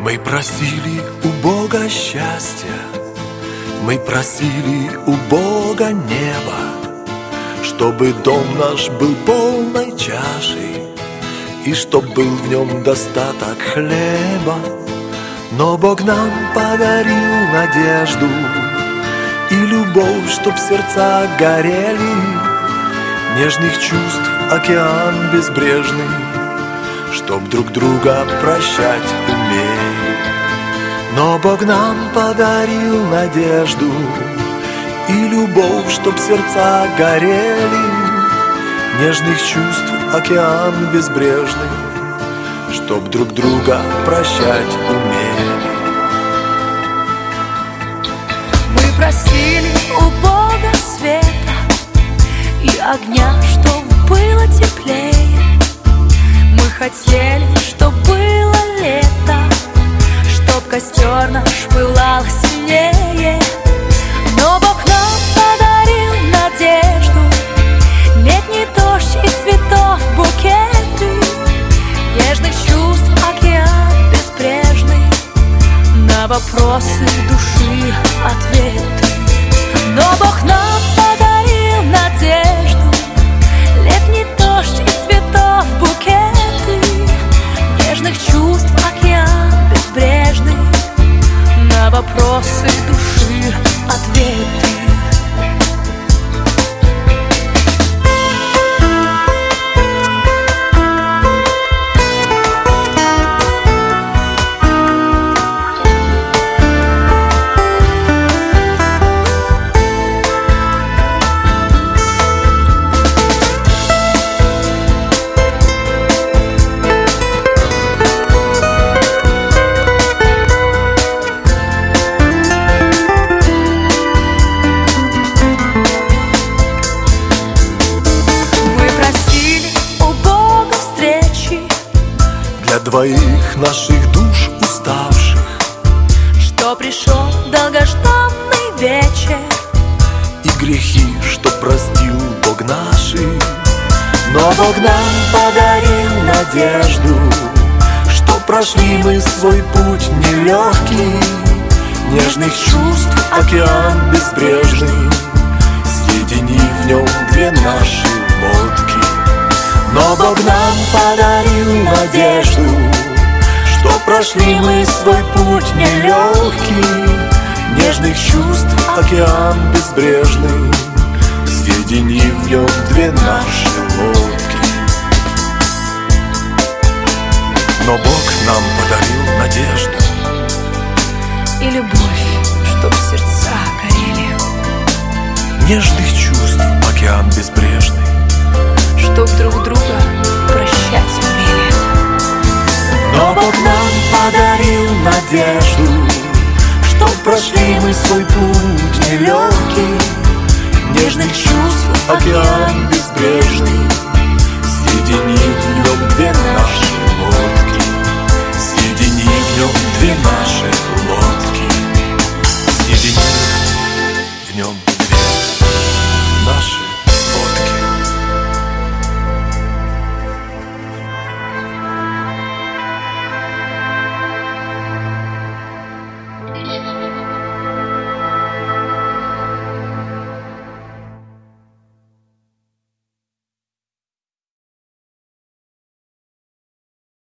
Мы просили у Бога счастья, мы просили у Бога неба, чтобы дом наш был полной чашей и чтоб был в нем достаток хлеба. Но Бог нам подарил надежду и любовь, чтоб сердца горели, нежных чувств океан безбрежный, чтоб друг друга прощать умели. Но Бог нам подарил надежду и любовь, чтоб сердца горели, нежных чувств океан безбрежный, чтоб друг друга прощать умели. Мы просили у Бога света и огня, чтоб было теплее. Мы хотели, чтоб было лето, чтоб костер наш пылал сильнее. Но Бог нам подарил надежду, летний дождь и цветов букеты, нежных чувств океан безбрежный, на вопросы души ответы. Но Бог нам подарил надежду, летний дождь и цветов букеты, нежных чувств океан безбрежный, на вопросы души ответы. Для двоих наших душ уставших, что пришел долгожданный вечер, и грехи, что простил Бог наши. Но Бог нам подарил надежду, что прошли мы свой путь нелегкий, нежных чувств океан безбрежный, соединив в нем две наши лодки. Но Бог нам подарил надежду, что прошли мы свой путь нелегкий, нежных чувств океан безбрежный, соединив в нем две наши лодки. Но Бог нам подарил надежду и любовь, чтоб сердца горели, нежных чувств океан безбрежный, чтоб друг друга прощать умели. Но Бог нам подарил надежду, что прошли мы свой путь нелегкий, нежных чувств океан